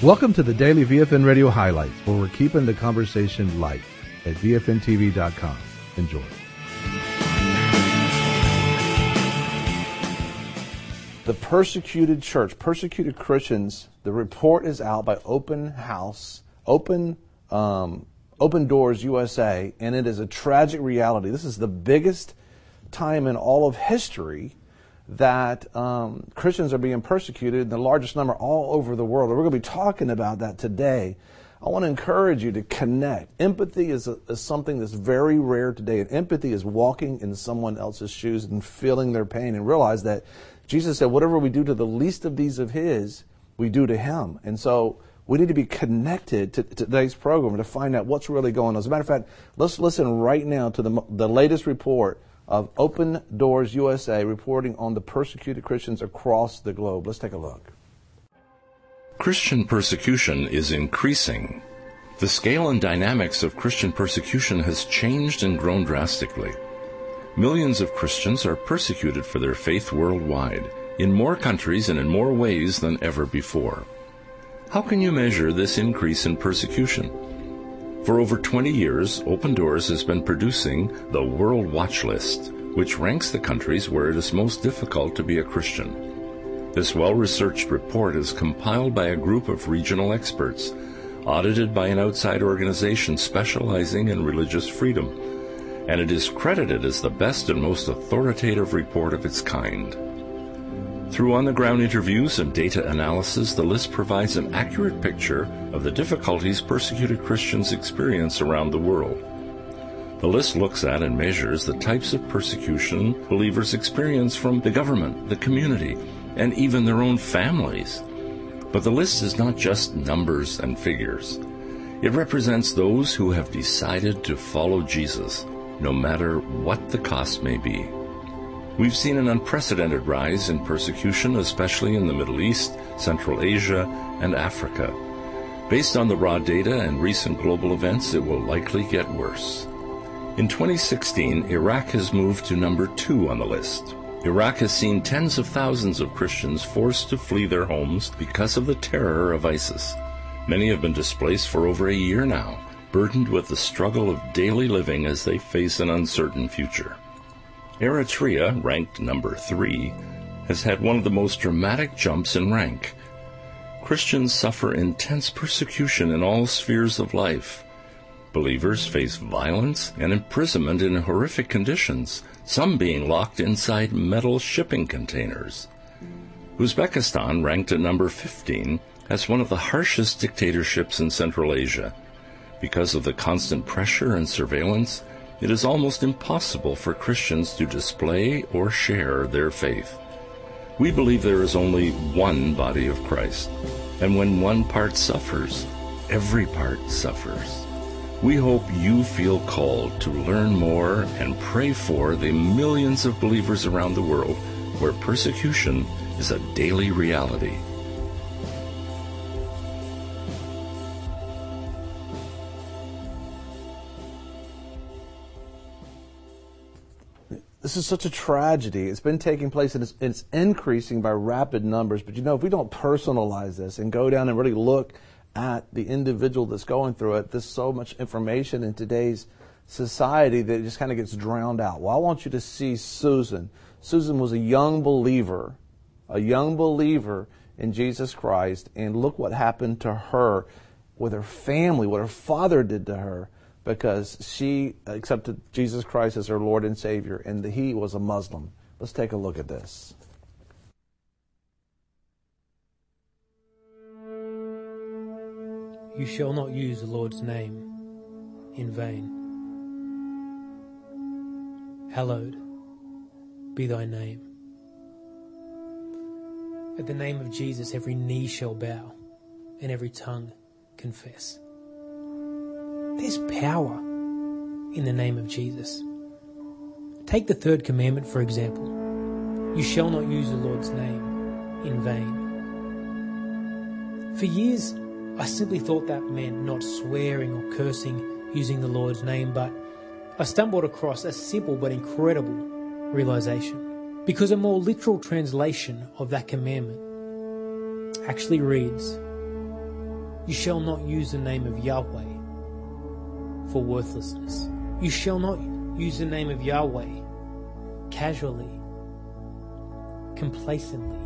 Welcome to the Daily VFN Radio Highlights, where we're keeping the conversation light at VFNTV.com. Enjoy. The persecuted church, persecuted Christians, the report is out by Open Doors USA, and it is a tragic reality. This is the biggest time in all of history that Christians are being persecuted, the largest number all over the world. We're going to be talking about that today. I want to encourage you to connect. Empathy is something that's very rare today, and empathy is walking in someone else's shoes and feeling their pain, and realize that Jesus said, whatever we do to the least of these of his, we do to him. And so we need to be connected to today's program to find out what's really going on. As a matter of fact, let's listen right now to the latest report of Open Doors USA reporting on the persecuted Christians across the globe. Let's take a look. Christian persecution is increasing. The scale and dynamics of Christian persecution has changed and grown drastically. Millions of Christians are persecuted for their faith worldwide, in more countries and in more ways than ever before. How can you measure this increase in persecution? For over 20 years, Open Doors has been producing the World Watch List, which ranks the countries where it is most difficult to be a Christian. This well-researched report is compiled by a group of regional experts, audited by an outside organization specializing in religious freedom, and it is credited as the best and most authoritative report of its kind. Through on-the-ground interviews and data analysis, the list provides an accurate picture of the difficulties persecuted Christians experience around the world. The list looks at and measures the types of persecution believers experience from the government, the community, and even their own families. But the list is not just numbers and figures. It represents those who have decided to follow Jesus, no matter what the cost may be. We've seen an unprecedented rise in persecution, especially in the Middle East, Central Asia, and Africa. Based on the raw data and recent global events, it will likely get worse. In 2016, Iraq has moved to number 2 on the list. Iraq has seen tens of thousands of Christians forced to flee their homes because of the terror of ISIS. Many have been displaced for over a year now, burdened with the struggle of daily living as they face an uncertain future. Eritrea, ranked number 3, has had one of the most dramatic jumps in rank. Christians suffer intense persecution in all spheres of life. Believers face violence and imprisonment in horrific conditions, some being locked inside metal shipping containers. Uzbekistan, ranked at number 15, has one of the harshest dictatorships in Central Asia. Because of the constant pressure and surveillance, it is almost impossible for Christians to display or share their faith. We believe there is only one body of Christ, and when one part suffers, every part suffers. We hope you feel called to learn more and pray for the millions of believers around the world where persecution is a daily reality. This is such a tragedy. It's been taking place, and it's increasing by rapid numbers. But if we don't personalize this and go down and really look at the individual that's going through it, there's so much information in today's society that it just kind of gets drowned out. Well, I want you to see Susan. Susan was a young believer in Jesus Christ, and look what happened to her with her family, what her father did to her, because she accepted Jesus Christ as her Lord and Savior, and he was a Muslim. Let's take a look at this. You shall not use the Lord's name in vain. Hallowed be thy name. At the name of Jesus, every knee shall bow and every tongue confess. There's power in the name of Jesus. Take the third commandment, for example. You shall not use the Lord's name in vain. For years, I simply thought that meant not swearing or cursing using the Lord's name, but I stumbled across a simple but incredible realization. Because a more literal translation of that commandment actually reads, You shall not use the name of Yahweh for worthlessness. You shall not use the name of Yahweh casually, complacently,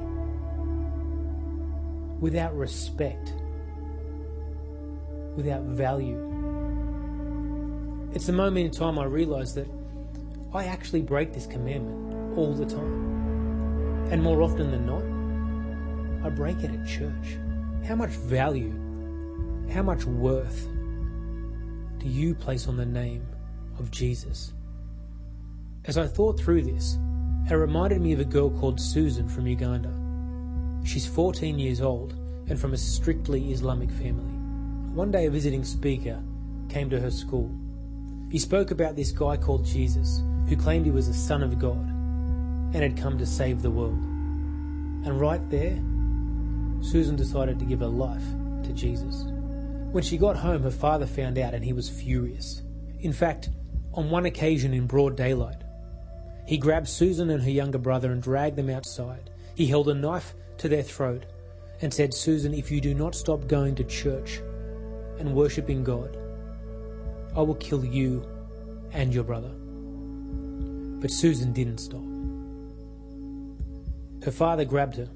without respect, without value. It's the moment in time I realised that I actually break this commandment all the time. And more often than not, I break it at church. How much value, how much worth do you place on the name of Jesus? As I thought through this, it reminded me of a girl called Susan from Uganda. She's 14 years old and from a strictly Islamic family. One day a visiting speaker came to her school. He spoke about this guy called Jesus, who claimed he was the Son of God and had come to save the world. And right there, Susan decided to give her life to Jesus. When she got home, her father found out and he was furious. In fact, on one occasion in broad daylight, he grabbed Susan and her younger brother and dragged them outside. He held a knife to their throat and said, "Susan, if you do not stop going to church and worshipping God, I will kill you and your brother." But Susan didn't stop. Her father grabbed her.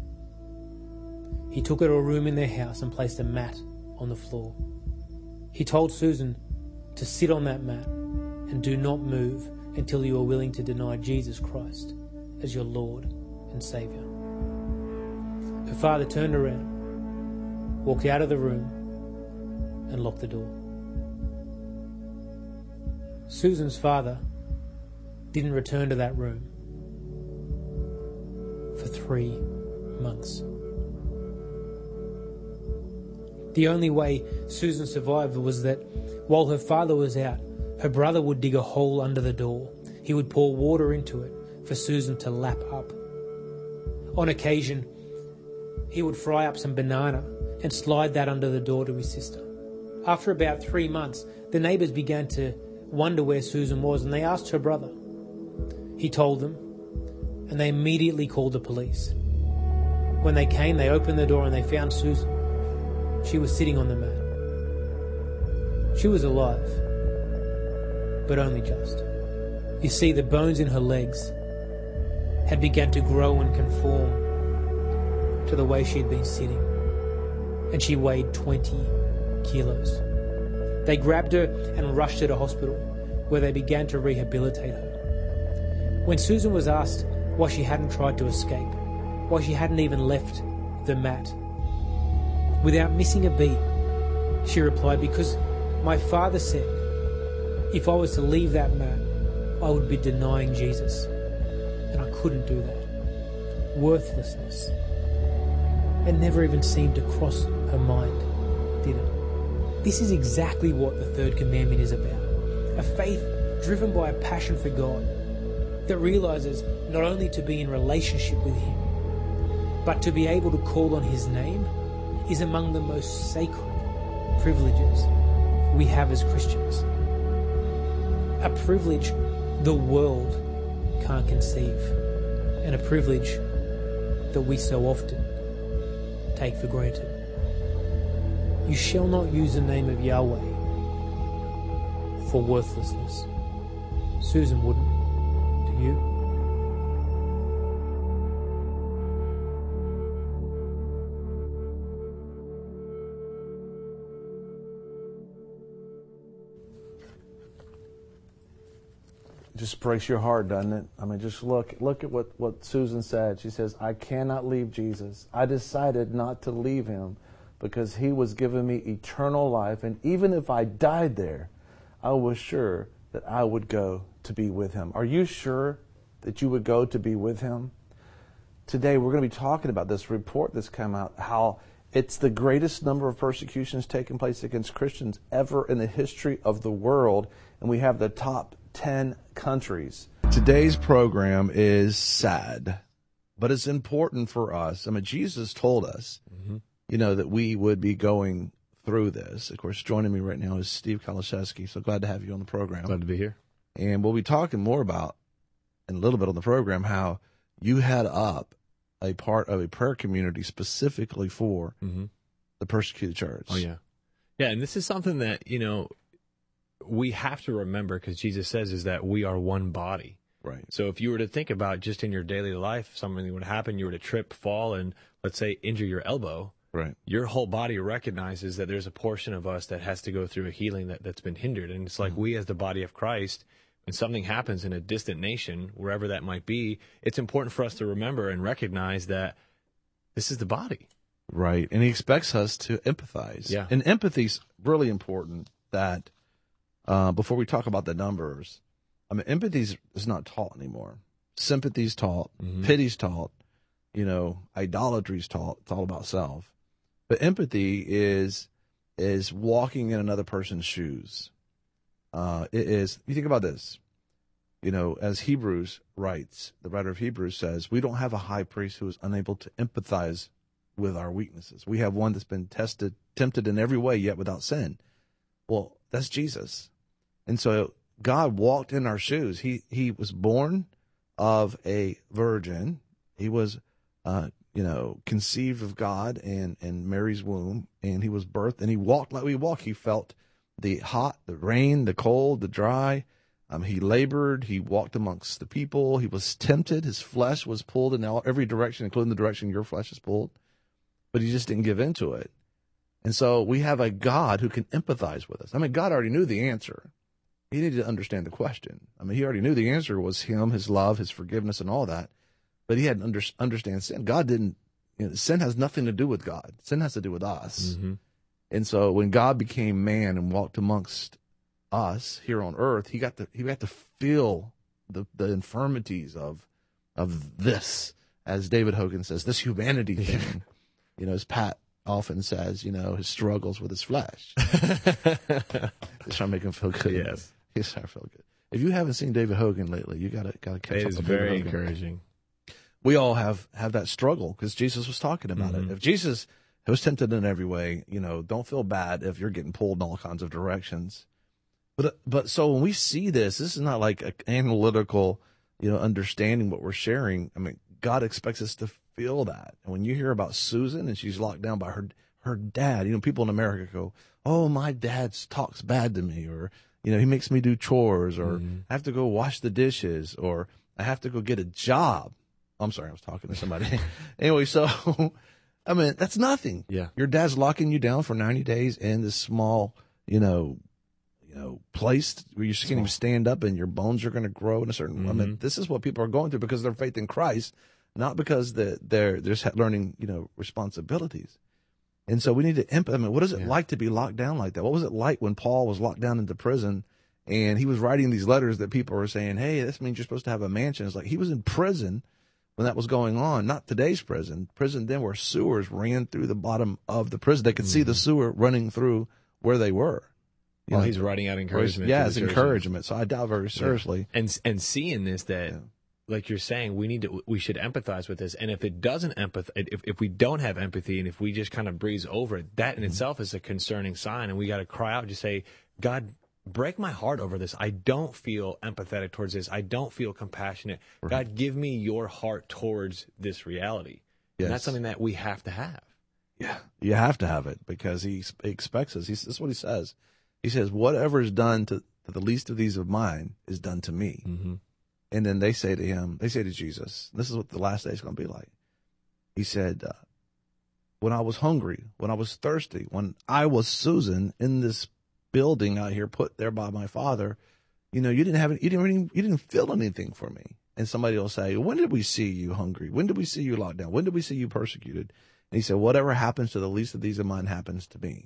He took her to a room in their house and placed a mat on the floor. He told Susan to sit on that mat and do not move until you are willing to deny Jesus Christ as your Lord and Saviour. Her father turned around, walked out of the room, and locked the door. Susan's father didn't return to that room for 3 months. The only way Susan survived was that while her father was out, her brother would dig a hole under the door. He would pour water into it for Susan to lap up. On occasion, he would fry up some banana and slide that under the door to his sister. After about 3 months, the neighbours began to wonder where Susan was, and they asked her brother. He told them, and they immediately called the police. When they came, they opened the door and they found Susan. She was sitting on the mat. She was alive, but only just. You see, the bones in her legs had begun to grow and conform to the way she had been sitting, and she weighed 20 kilos. They grabbed her and rushed her to hospital, where they began to rehabilitate her. When Susan was asked why she hadn't tried to escape, why she hadn't even left the mat, without missing a beat, she replied, "Because my father said if I was to leave that mat, I would be denying Jesus, and I couldn't do that." Worthlessness. It never even seemed to cross her mind, did it? This is exactly what the third commandment is about. A faith driven by a passion for God that realizes not only to be in relationship with Him, but to be able to call on His name is among the most sacred privileges we have as Christians. A privilege the world can't conceive, and a privilege that we so often take for granted. You shall not use the name of Yahweh for worthlessness. Susan wouldn't. Do you? It just breaks your heart, doesn't it? I mean, just look at what Susan said. She says, "I cannot leave Jesus. I decided not to leave Him because He was giving me eternal life. And even if I died there, I was sure that I would go to be with Him." Are you sure that you would go to be with Him? Today, we're going to be talking about this report that's come out, how it's the greatest number of persecutions taking place against Christians ever in the history of the world. And we have the top 10 countries. Today's program is sad, but it's important for us. I mean, Jesus told us, that we would be going through this. Of course, joining me right now is Steve Kaliszewski. So glad to have you on the program. Glad to be here. And we'll be talking more about, in a little bit on the program, how you head up a part of a prayer community specifically for the persecuted church. Oh, yeah. Yeah, and this is something that, we have to remember, because Jesus says is that we are one body. Right. So if you were to think about just in your daily life, something would happen, you were to trip, fall, and let's say injure your elbow, right, your whole body recognizes that there's a portion of us that has to go through a healing that's been hindered. And it's like we as the body of Christ, when something happens in a distant nation, wherever that might be, it's important for us to remember and recognize that this is the body. Right. And he expects us to empathize. Yeah. And empathy's really important that before we talk about the numbers, I mean, empathy is not taught anymore. Sympathy's taught, pity's taught, idolatry's taught. It's all about self. But empathy is walking in another person's shoes. It is, you think about this, as Hebrews writes, the writer of Hebrews says, we don't have a high priest who is unable to empathize with our weaknesses. We have one that's been tempted in every way, yet without sin. Well, that's Jesus. And so God walked in our shoes. He was born of a virgin. He was, conceived of God in Mary's womb, and he was birthed, and he walked like we walk. He felt the hot, the rain, the cold, the dry. He labored. He walked amongst the people. He was tempted. His flesh was pulled in every direction, including the direction your flesh is pulled. But he just didn't give into it. And so we have a God who can empathize with us. I mean, God already knew the answer. He needed to understand the question. I mean, he already knew the answer was him, his love, his forgiveness, and all that. But he had to understand sin. God didn't, sin has nothing to do with God. Sin has to do with us. Mm-hmm. And so when God became man and walked amongst us here on earth, he got to feel the infirmities of this, as David Hogan says, this humanity thing. As Pat often says, his struggles with his flesh. Just trying to make him feel good. Yes. He's trying to feel good. If you haven't seen David Hogan lately, you gotta catch up. It is with very David Hogan. encouraging. We all have that struggle because Jesus was talking about it. If Jesus was tempted in every way, don't feel bad if you're getting pulled in all kinds of directions. But so when we see this is not like an analytical, understanding what we're sharing. I mean, God expects us to feel that. And when you hear about Susan and she's locked down by her dad, people in America go, "Oh, my dad talks bad to me," or he makes me do chores, or I have to go wash the dishes, or I have to go get a job. I'm sorry, I was talking to somebody. Anyway, so I mean, that's nothing. Yeah. Your dad's locking you down for 90 days in this small, place where you can't even stand up and your bones are going to grow in a certain way. I mean, this is what people are going through because of their faith in Christ, not because they're just learning, responsibilities. And so we need to I mean, what is it like to be locked down like that? What was it like when Paul was locked down into prison and he was writing these letters that people were saying, hey, this means you're supposed to have a mansion. It's like he was in prison when that was going on, not today's prison. Prison then where sewers ran through the bottom of the prison. They could see the sewer running through where they were. Well, he's writing out encouragement. Yeah, it's encouragement. So I doubt very seriously. Yeah. And seeing this, that like you're saying, we should empathize with this. And if it doesn't if we don't have empathy, and if we just kind of breeze over it, that in itself is a concerning sign. And we got to cry out and just say, God, break my heart over this. I don't feel empathetic towards this. I don't feel compassionate. Right. God, give me your heart towards this reality. Yes. And that's something that we have to have. Yeah, you have to have it because he expects us. This is what he says. He says, whatever is done to the least of these of mine is done to me. Mm-hmm. And then they say to Jesus, this is what the last day is going to be like. He said, when I was hungry, when I was thirsty, when I was Susan in this building out here put there by my father, you didn't feel anything for me. And somebody will say, when did we see you hungry? When did we see you locked down? When did we see you persecuted? And he said, whatever happens to the least of these of mine happens to me.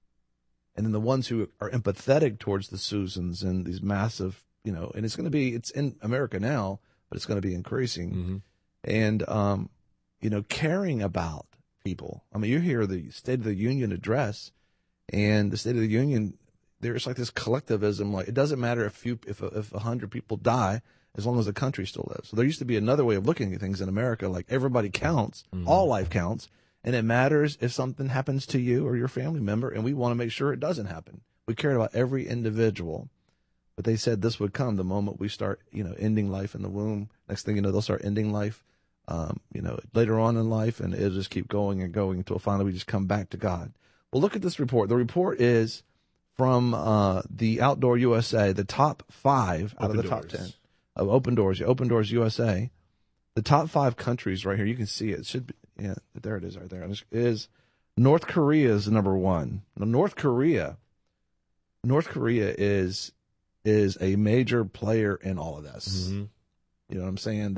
And then the ones who are empathetic towards the Susans and these massive, and it's in America now, but it's going to be increasing. Mm-hmm. And, caring about people. I mean, you hear the State of the Union address, and the State of the Union, there's like this collectivism. Like, it doesn't matter if 100 people die, as long as the country still lives. So there used to be another way of looking at things in America, like everybody counts, all life counts. And it matters if something happens to you or your family member, and we want to make sure it doesn't happen. We cared about every individual. But they said this would come the moment we start, ending life in the womb. Next thing you know, they'll start ending life later on in life, and it'll just keep going and going until finally we just come back to God. Well, look at this report. The report is from the Outdoor USA, the top 5 out of the top 10 of Open Doors. Open Doors USA, the top 5 countries right here. You can see it. It should be, yeah, there it is right there. Is North Korea is number 1. Now, North Korea is a major player in all of this. Mm-hmm. You know what I'm saying?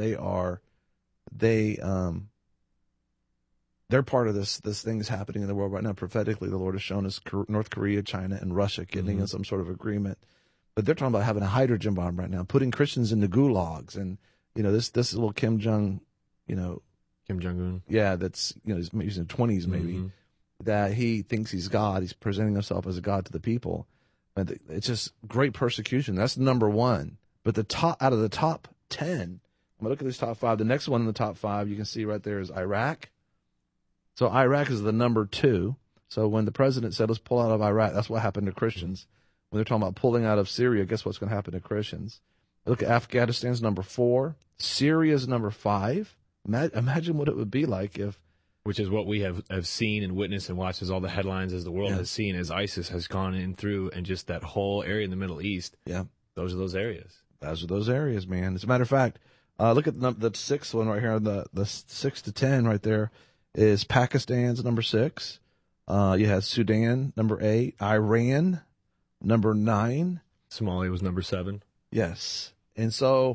They're part of this thing that's happening in the world right now. Prophetically, the Lord has shown us North Korea, China, and Russia getting in some sort of agreement. But they're talking about having a hydrogen bomb right now, putting Christians into gulags, and this little Kim Jong-un, yeah, that's he's in his 20s maybe, that he thinks he's God. He's presenting himself as a God to the people. And it's just great persecution. That's number 1. But out of the top 10, I'm gonna look at this top 5. The next one in the top 5 you can see right there is Iraq. So Iraq is the number 2. So when the president said, let's pull out of Iraq, that's what happened to Christians. When they're talking about pulling out of Syria, guess what's going to happen to Christians? Look at Afghanistan's number 4. Syria's number 5. Imagine what it would be like if... Which is what we have seen and witnessed and watched as all the headlines as the world has seen as ISIS has gone in through, and just that whole area in the Middle East. Yeah. Those are those areas. Those are those areas, man. As a matter of fact, look at the 6th one right here, the 6 to 10 right there. Is Pakistan's number 6. You have Sudan, number 8. Iran, number 9. Somalia was number 7. Yes. And so,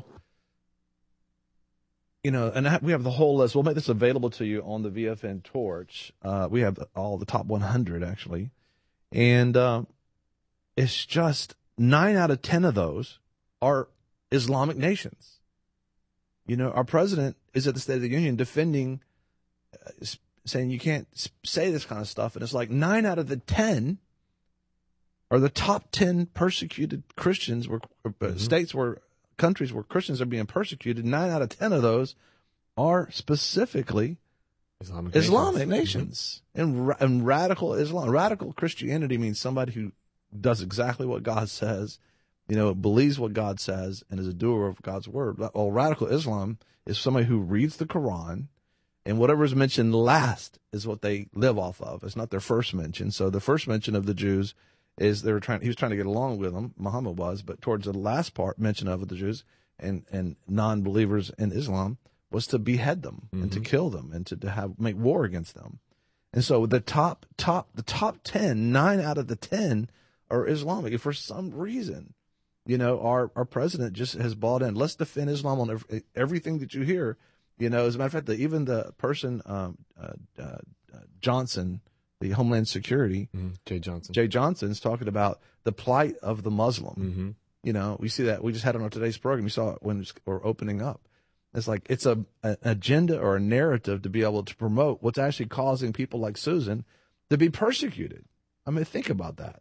and we have the whole list. We'll make this available to you on the VFN Torch. We have all the top 100, actually. And it's just 9 out of 10 of those are Islamic nations. Our president is at the State of the Union defending saying you can't say this kind of stuff, and it's like 9 out of the 10 are the top 10 persecuted Christians, countries where Christians are being persecuted. 9 out of 10 of those are specifically Islamic nations. And radical Islam. Radical Christianity means somebody who does exactly what God says, believes what God says, and is a doer of God's word. Well, radical Islam is somebody who reads the Quran, and whatever is mentioned last is what they live off of. It's not their first mention. So the first mention of the Jews is he was trying to get along with them, Muhammad was, but towards the last part mention of the Jews and non-believers in Islam was to behead them and to kill them and to make war against them. And so the top 10, 9 out of the 10 are Islamic. And for some reason, our president just has bought in. Let's defend Islam on everything that you hear. As a matter of fact, even the person, Johnson, the Homeland Security, Jay Johnson's talking about the plight of the Muslim. We see that. We just had it on today's program. You saw it when we're opening up. It's like it's an agenda or a narrative to be able to promote what's actually causing people like Susan to be persecuted. I mean, think about that.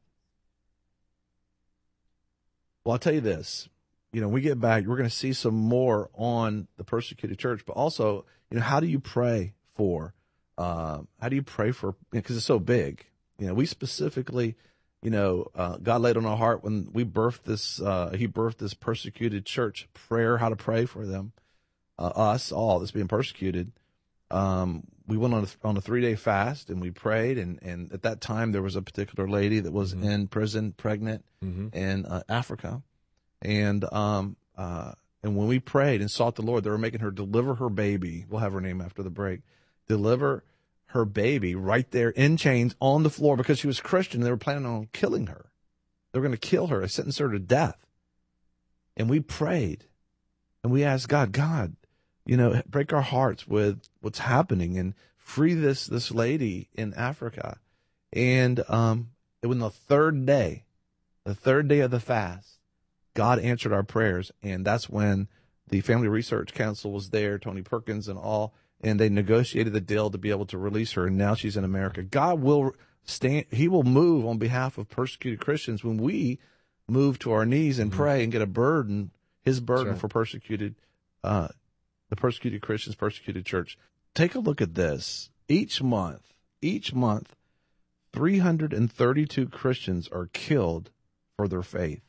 Well, I'll tell you this. We get back, we're going to see some more on the persecuted church, but also, how do you pray for, because it's so big. We specifically, God laid on our heart when we birthed he birthed this persecuted church prayer, how to pray for them, us all that's being persecuted. We went on a 3-day fast and we prayed. And at that time, there was a particular lady that was in prison, pregnant in Africa. And when we prayed and sought the Lord, they were making her deliver her baby. We'll have her name after the break. Deliver her baby right there in chains on the floor because she was Christian. They were planning on killing her. They were going to kill her, sentence her to death. And we prayed and we asked God, break our hearts with what's happening and free this lady in Africa. And it was the third day of the fast. God answered our prayers, and that's when the Family Research Council was there, Tony Perkins and all, and they negotiated the deal to be able to release her, and now she's in America. God will He will move on behalf of persecuted Christians when we move to our knees and pray and get His burden for the persecuted Christians, persecuted church. Take a look at this. Each month, 332 Christians are killed for their faith.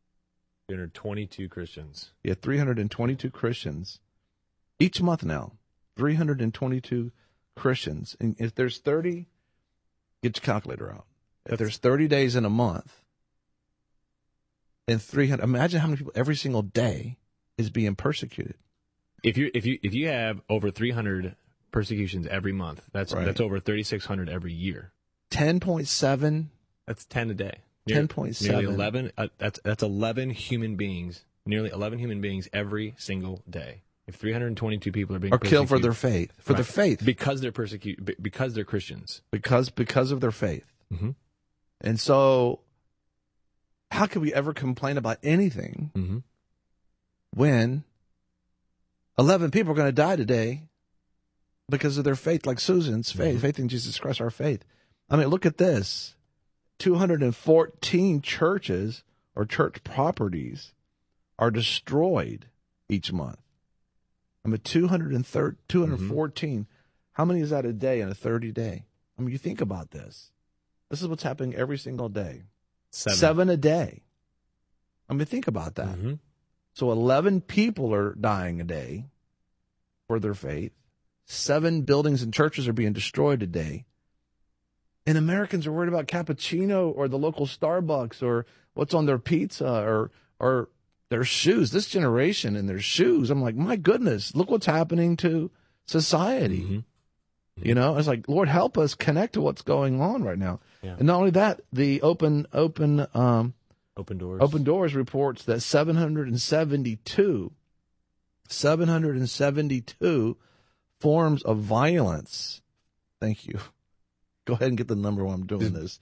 322 Christians. Yeah, 322 Christians each month now 322 Christians, and if there's 30, get your calculator out. If there's 30 days in a month, and 300, imagine how many people every single day is being persecuted. If you have over 300 persecutions every month, that's over 3,600 every year. 10.7. That's 10 a day. 10.7. Nearly 11. That's 11 human beings. Nearly 11 human beings every single day. If 322 people are being killed for their faith, their faith, because they're persecuted, because they're Christians, because of their faith. Mm-hmm. And so, how could we ever complain about anything mm-hmm. when 11 people are going to die today because of their faith, like Susan's faith, mm-hmm. faith in Jesus Christ, our faith? I mean, look at this: 214 churches or church properties are destroyed each month. I mean, 214. mm-hmm. How many is that a day in a 30-day? I mean, you think about this. This is what's happening every single day. 7 a day. I mean, think about that. Mm-hmm. So 11 people are dying a day for their faith. 7 buildings and churches are being destroyed a day. And Americans are worried about cappuccino or the local Starbucks or what's on their pizza or their shoes. This generation and their shoes. I'm like, my goodness, look what's happening to society. Mm-hmm. You know, it's like, Lord, help us connect to what's going on right now. Yeah. And not only that, the Open Doors reports that 772 forms of violence. Thank you. Go ahead and get the number while I'm doing this.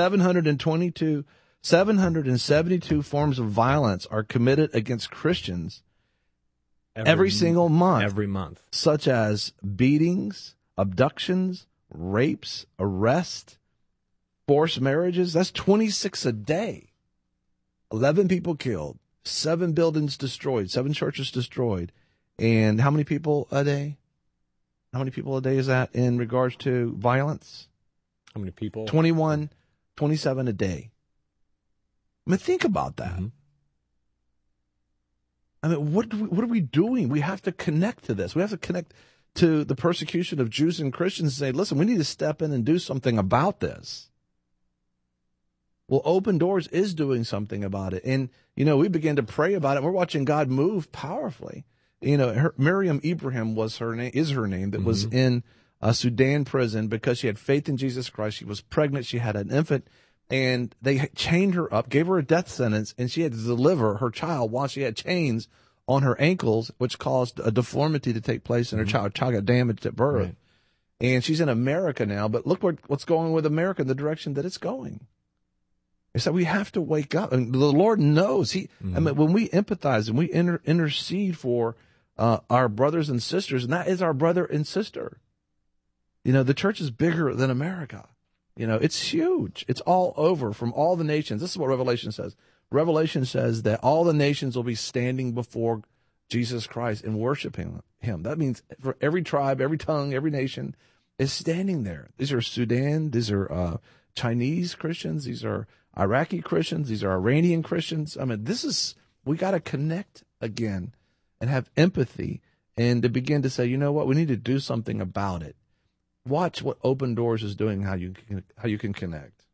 772 forms of violence are committed against Christians every single month. Every month. Such as beatings, abductions, rapes, arrests, forced marriages. That's 26 a day. 11 people killed, 7 buildings destroyed, 7 churches destroyed. And how many people a day? How many people a day is that in regards to violence? How many people? 21, 27 a day. I mean, think about that. Mm-hmm. I mean, what are we doing? We have to connect to this. We have to connect to the persecution of Jews and Christians and say, listen, we need to step in and do something about this. Well, Open Doors is doing something about it. And, you know, we began to pray about it. We're watching God move powerfully. You know, Miriam Ibrahim is her name that mm-hmm. was in a Sudan prison because she had faith in Jesus Christ. She was pregnant. She had an infant. And they chained her up, gave her a death sentence, and she had to deliver her child while she had chains on her ankles, which caused a deformity to take place in her child. Her child got damaged at birth. Right. And she's in America now, but look what's going on with America in the direction that it's going. It's that we have to wake up. And the Lord knows. I mean, when we empathize and we intercede for our brothers and sisters, and that is our brother and sister. You know, the church is bigger than America. You know, it's huge. It's all over from all the nations. This is what Revelation says. Revelation says that all the nations will be standing before Jesus Christ and worshiping him. That means for every tribe, every tongue, every nation is standing there. These are Sudan. These are Chinese Christians. These are Iraqi Christians. These are Iranian Christians. I mean, we got to connect again and have empathy and to begin to say, you know what, we need to do something about it. Watch what Open Doors is doing, how you can connect.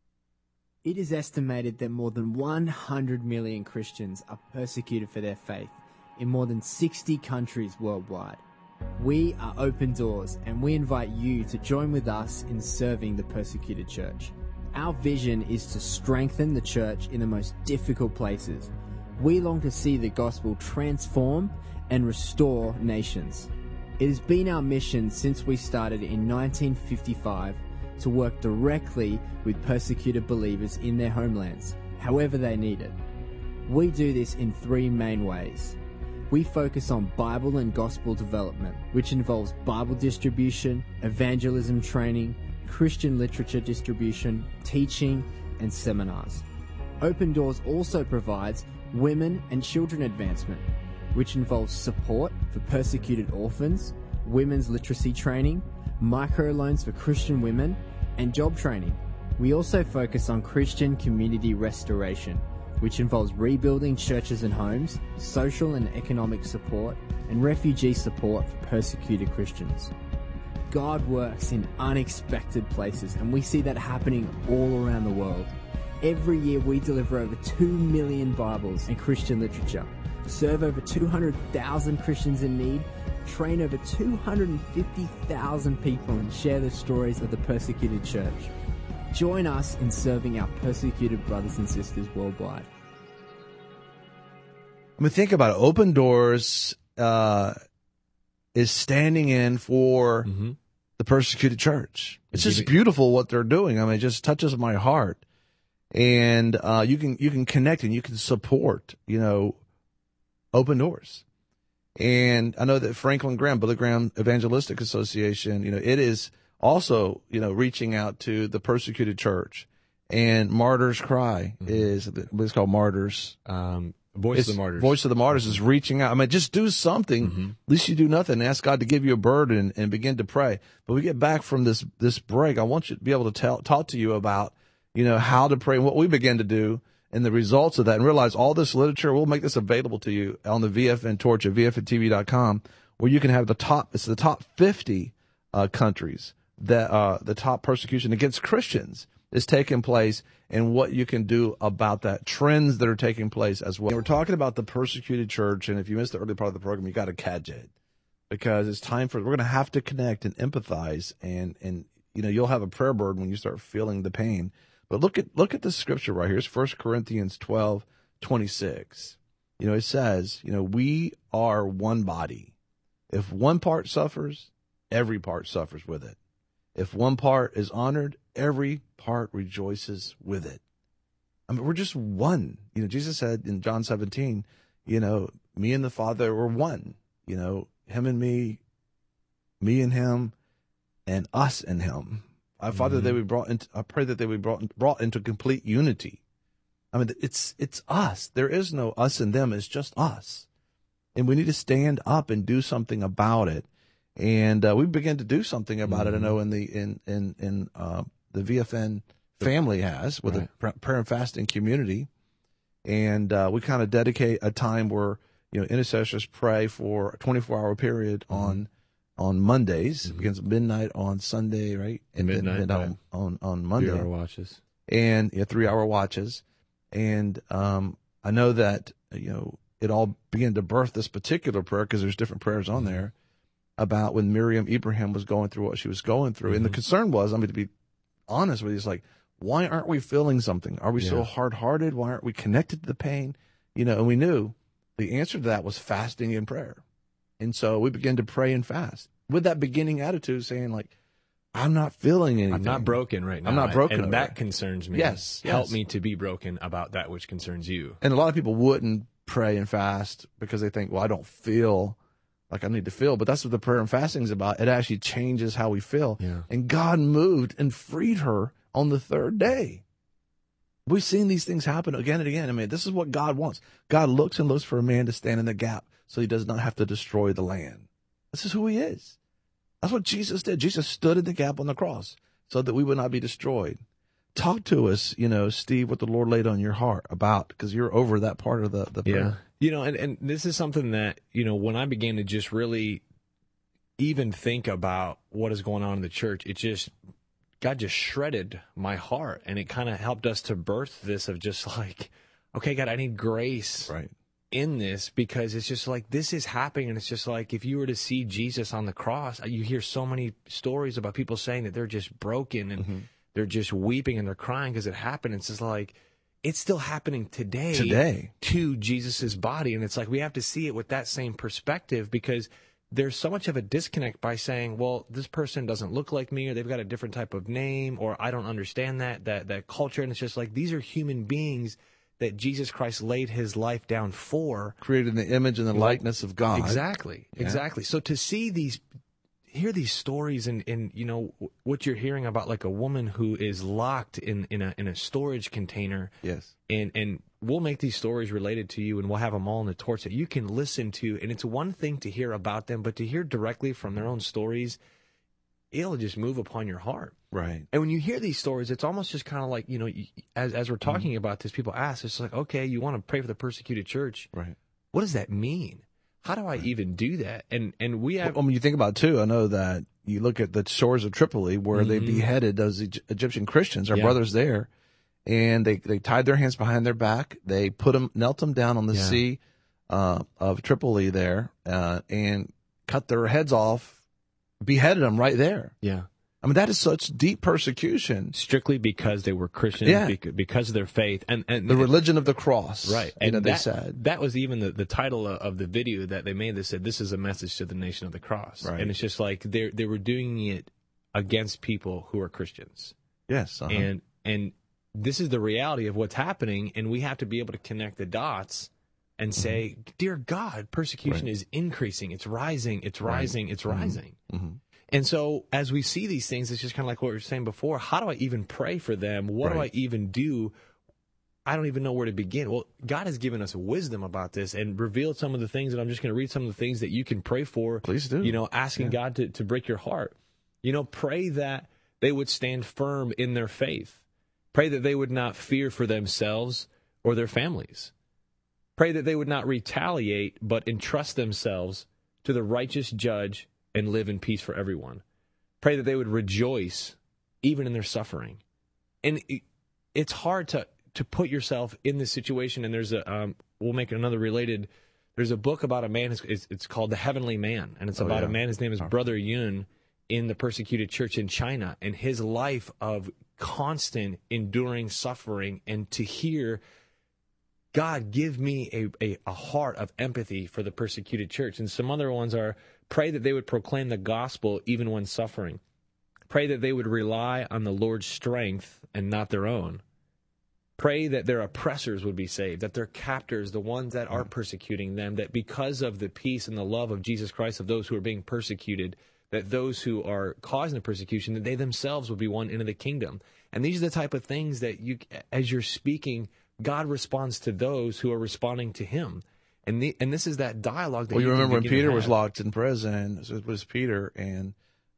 It is estimated that more than 100 million Christians are persecuted for their faith in more than 60 countries worldwide. We are Open Doors, and we invite you to join with us in serving the persecuted church. Our vision is to strengthen the church in the most difficult places. We long to see the gospel transform and restore nations. It has been our mission since we started in 1955 to work directly with persecuted believers in their homelands, however they need it. We do this in 3 main ways. We focus on Bible and gospel development, which involves Bible distribution, evangelism training, Christian literature distribution, teaching, and seminars. Open Doors also provides women and children advancement, which involves support for persecuted orphans, women's literacy training, microloans for Christian women, and job training. We also focus on Christian community restoration, which involves rebuilding churches and homes, social and economic support, and refugee support for persecuted Christians. God works in unexpected places, and we see that happening all around the world. Every year we deliver over 2 million Bibles and Christian literature, serve over 200,000 Christians in need, train over 250,000 people, and share the stories of the persecuted church. Join us in serving our persecuted brothers and sisters worldwide. I mean, think about it. Open Doors is standing in for the persecuted church. It's just beautiful what they're doing. I mean, it just touches my heart. And you can connect and you can support, Open Doors. And I know that Franklin Graham, Billy Graham Evangelistic Association, it is also, reaching out to the persecuted church. And Martyrs Cry is what's called Martyrs. Voice of the Martyrs. Voice of the Martyrs is reaching out. I mean, just do something. At least you do nothing. Ask God to give you a burden and begin to pray. But we get back from this break. I want you to be able to talk to you about, how to pray and what we begin to do and the results of that, and realize all this literature, we'll make this available to you on the VFN Torch at VFNTV.com, where you can have the top 50 countries that the top persecution against Christians is taking place and what you can do about that, trends that are taking place as well. We're talking about the persecuted church, and if you missed the early part of the program, you got to catch it, because it's time we're going to have to connect and empathize, and you'll have a prayer burden when you start feeling the pain. But look at the scripture right here. It's 1 Corinthians 12:26. It says, we are one body. If one part suffers, every part suffers with it. If one part is honored, every part rejoices with it. I mean, we're just one. Jesus said in John 17, me and the Father were one. Him and me and him, and us and him. I Father, that they would I pray that they would be brought into complete unity. I mean, it's us. There is no us and them. It's just us, and we need to stand up and do something about it. And we begin to do something about it. I know in the VFN family has with the prayer and fasting community, and we kind of dedicate a time where intercessors pray for a 24-hour period on Mondays. It begins at midnight on Sunday, right? And midnight on Monday. 3-hour watches. And 3-hour watches. And I know that, it all began to birth this particular prayer, because there's different prayers on there, about when Miriam Ibrahim was going through what she was going through. And the concern was, to be honest with you, it's like, why aren't we feeling something? Are we so hard-hearted? Why aren't we connected to the pain? And we knew the answer to that was fasting and prayer. And so we began to pray and fast with that beginning attitude, saying, like, I'm not feeling anything. I'm not broken right now. I'm not broken. And that concerns me. Yes. Help me to be broken about that which concerns you. And a lot of people wouldn't pray and fast because they think, well, I don't feel like I need to feel. But that's what the prayer and fasting is about. It actually changes how we feel. Yeah. And God moved and freed her on the third day. We've seen these things happen again and again. I mean, this is what God wants. God looks and looks for a man to stand in the gap so he does not have to destroy the land. This is who he is. That's what Jesus did. Jesus stood in the gap on the cross so that we would not be destroyed. Talk to us, Steve, what the Lord laid on your heart about, because you're over that part of the prayer. Yeah. And this is something that, when I began to just really even think about what is going on in the church, God just shredded my heart, and it kind of helped us to birth this of just like, okay, God, I need grace in this, because it's just like, this is happening. And it's just like, if you were to see Jesus on the cross, you hear so many stories about people saying that they're just broken and they're just weeping and they're crying because it happened. It's just like, it's still happening today to Jesus's body. And it's like, we have to see it with that same perspective, because there's so much of a disconnect by saying, well, this person doesn't look like me, or they've got a different type of name, or I don't understand that culture. And it's just like, these are human beings that Jesus Christ laid his life down for. Created in the image and the likeness of God. Exactly. So to hear these stories and what you're hearing about, like a woman who is locked in a storage container. Yes. And we'll make these stories related to you, and we'll have them all in the torch that you can listen to. And it's one thing to hear about them, but to hear directly from their own stories, it'll just move upon your heart. Right. And when you hear these stories, it's almost just kind of like, as we're talking about this, people ask, it's like, okay, you want to pray for the persecuted church. Right. What does that mean? How do I even do that? And we have... Well, when you think about it, too, I know that you look at the shores of Tripoli where they beheaded those Egyptian Christians, our brothers there, and they tied their hands behind their back. They knelt them down on the sea of Tripoli there, and cut their heads off, beheaded them right there. Yeah. I mean, that is such deep persecution. Strictly because they were Christians, because of their faith. And the religion of the cross. Right. And and they said. That was even the title of the video that they made that said, this is a message to the nation of the cross. Right. And it's just like they were doing it against people who are Christians. Yes. Uh-huh. And this is the reality of what's happening, and we have to be able to connect the dots and say, dear God, persecution is increasing. It's rising. It's rising. It's rising. Mm-hmm. And so as we see these things, it's just kind of like what we were saying before. How do I even pray for them? What do I even do? I don't even know where to begin. Well, God has given us wisdom about this and revealed some of the things, and I'm just going to read some of the things that you can pray for. Please do. Asking God to break your heart. Pray that they would stand firm in their faith. Pray that they would not fear for themselves or their families. Pray that they would not retaliate, but entrust themselves to the righteous judge and live in peace for everyone. Pray that they would rejoice even in their suffering. And it's hard to put yourself in this situation. And there's we'll make another related, there's a book about a man, it's called The Heavenly Man. And it's about a man, his name is Brother Yun, in the persecuted church in China, and his life of constant enduring suffering, and to hear, God, give me a heart of empathy for the persecuted church. And some other ones are, pray that they would proclaim the gospel even when suffering. Pray that they would rely on the Lord's strength and not their own. Pray that their oppressors would be saved, that their captors, the ones that are persecuting them, that because of the peace and the love of Jesus Christ of those who are being persecuted, that those who are causing the persecution, that they themselves would be won into the kingdom. And these are the type of things that as you're speaking, God responds to those who are responding to him. And this is that dialogue that you remember when Peter was locked in prison, it was Peter, and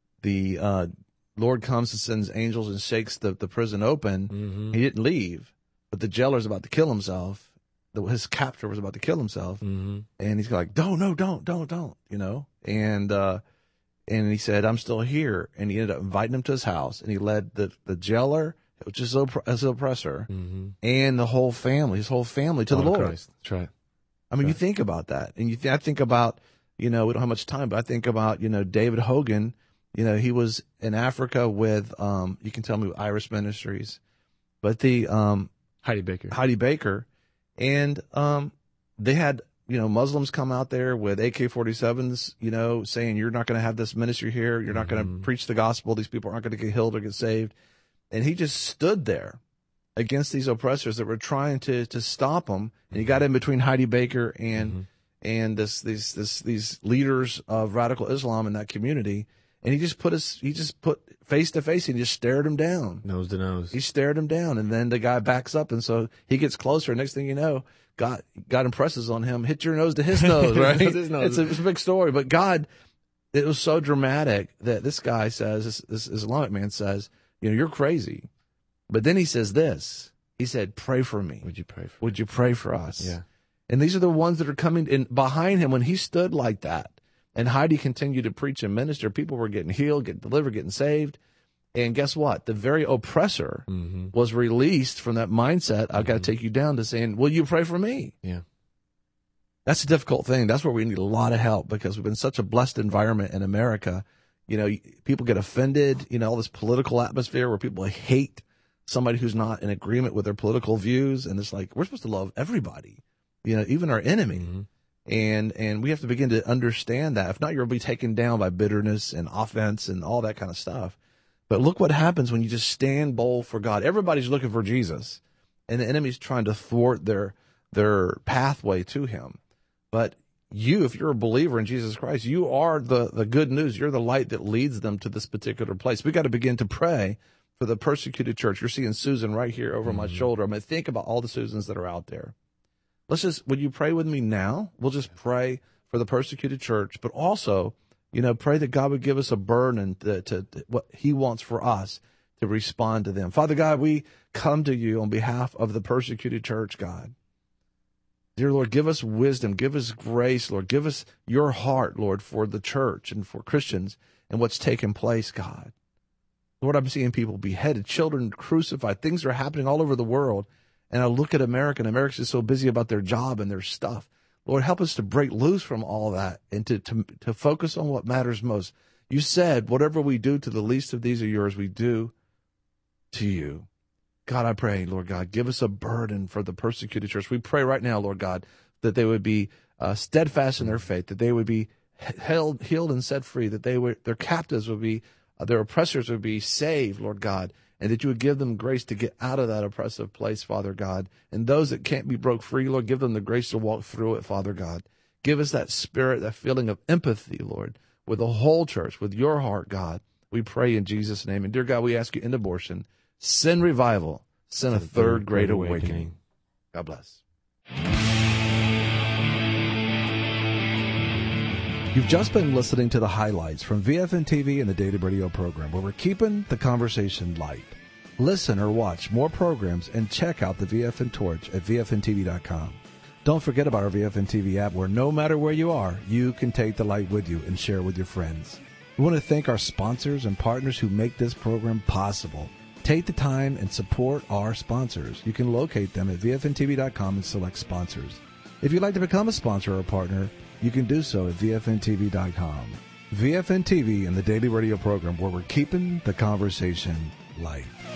the Lord comes and sends angels and shakes the prison open. Mm-hmm. He didn't leave, but the jailer's about to kill himself. His captor was about to kill himself. Mm-hmm. And he's like, don't, and he said, I'm still here. And he ended up inviting him to his house, and he led the jailer, which is as an oppressor, and his whole family to the Lord. Christ. That's right. I mean, you think about that, and I think about, we don't have much time, but I think about, David Hogan. He was in Africa with, you can tell me, Iris Ministries, but the Heidi Baker, and they had Muslims come out there with AK-47s, saying you're not going to have this ministry here, you're not going to preach the gospel, these people aren't going to get healed or get saved, and he just stood there against these oppressors that were trying to stop him, and he got in between Heidi Baker and these leaders of radical Islam in that community, and he just put face to face, and he just stared him down, nose to nose. He stared him down, and then the guy backs up, and so he gets closer. Next thing you know, God impresses on him, hit your nose to his nose, right? His nose. It's a big story, but God, it was so dramatic that this guy says, this Islamic man says, you're crazy. But then he says this. He said, pray for me. Would you pray for us? Yeah. And these are the ones that are coming in behind him when he stood like that. And Heidi continued to preach and minister. People were getting healed, getting delivered, getting saved. And guess what? The very oppressor was released from that mindset, I've got to take you down, to saying, will you pray for me? Yeah. That's a difficult thing. That's where we need a lot of help, because we've been such a blessed environment in America. People get offended, all this political atmosphere where people hate somebody who's not in agreement with their political views. And it's like, we're supposed to love everybody, even our enemy. Mm-hmm. And we have to begin to understand that. If not, you'll be taken down by bitterness and offense and all that kind of stuff. But look what happens when you just stand bold for God. Everybody's looking for Jesus, and the enemy's trying to thwart their pathway to him. But if you're a believer in Jesus Christ, you are the good news. You're the light that leads them to this particular place. We got to begin to pray for the persecuted church. You're seeing Susan right here over my shoulder. I'm going to think about all the Susans that are out there. Would you pray with me now? We'll just pray for the persecuted church, but also Pray that God would give us a burden to what he wants for us to respond to them. Father God, we come to you on behalf of the persecuted church, God. Dear Lord, give us wisdom, give us grace, Lord. Give us your heart, Lord, for the church and for Christians and what's taken place, God. Lord, I'm seeing people beheaded, children crucified. Things are happening all over the world. And I look at America, and America's just so busy about their job and their stuff. Lord, help us to break loose from all that and to focus on what matters most. You said, whatever we do to the least of these of yours, we do to you. God, I pray, Lord God, give us a burden for the persecuted church. We pray right now, Lord God, that they would be steadfast in their faith, that they would be healed and set free, that their captives would be, their oppressors would be saved, Lord God, and that you would give them grace to get out of that oppressive place, Father God. And those that can't be broke free, Lord, give them the grace to walk through it, Father God. Give us that spirit, that feeling of empathy, Lord, with the whole church, with your heart, God. We pray in Jesus' name. And dear God, we ask you in abortion, send revival, send a third great awakening. God bless. You've just been listening to the highlights from VFN TV and the Daily Radio program, where we're keeping the conversation light. Listen or watch more programs and check out the VFN Torch at VFNTV.com. Don't forget about our VFN TV app, where no matter where you are, you can take the light with you and share with your friends. We want to thank our sponsors and partners who make this program possible. Take the time and support our sponsors. You can locate them at VFNTV.com and select sponsors. If you'd like to become a sponsor or a partner, you can do so at VFNTV.com. VFN TV and the Daily Radio program, where we're keeping the conversation light.